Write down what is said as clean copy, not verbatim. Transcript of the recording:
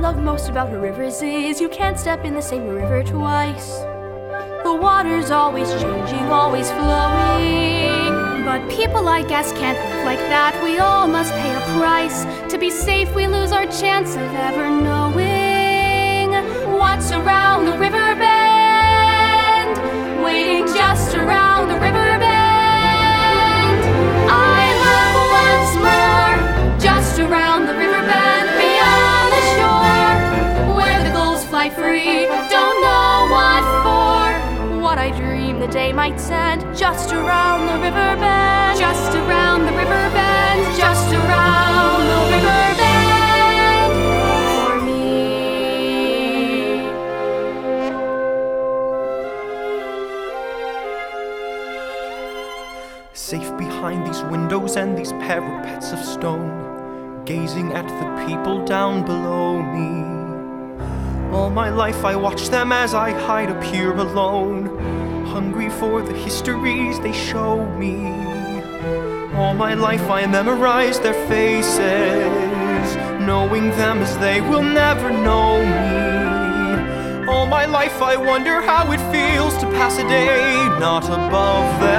love most about her rivers is you can't step in the same river twice. The water's always changing, always flowing. But people, I guess, can't live like that. We all must pay a price. To be safe, we lose our chance of ever knowing what's around the river bend, waiting just around the river bend. I love once more, just around the river bend, beyond the shore, where the gulls fly free. Don't know what for, what I dream the day might send. Just around the river bend, just around the river bend, just around the river bend for me. Safe behind these windows and these parapets of stone, gazing at the people down below me. All my life I watch them as I hide up here alone, hungry for the histories they show me. All my life I memorize their faces, knowing them as they will never know me. All my life I wonder how it feels to pass a day not above them.